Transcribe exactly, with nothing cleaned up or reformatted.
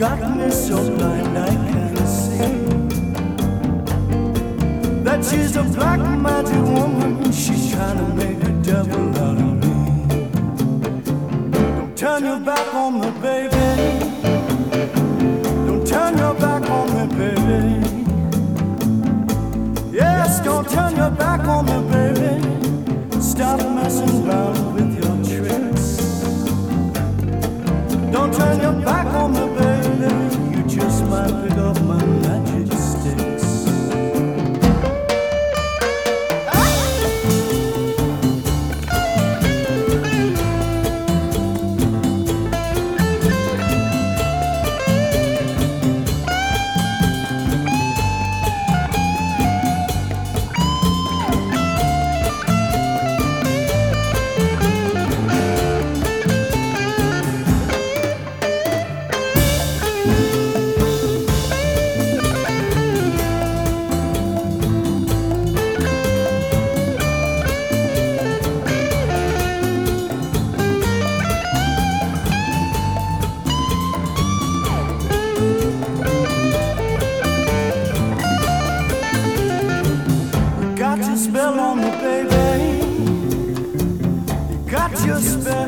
got me so blind I can't see that she's a black magic woman. She's trying to make a devil out of me. Don't turn your back on me, baby. Don't turn your back on me, baby. Yes, don't turn your back on me, baby. Stop messing around with your tricks. Don't turn your back on me, baby. You just might pick up my magic sticks. Spell on me, baby. You got your spell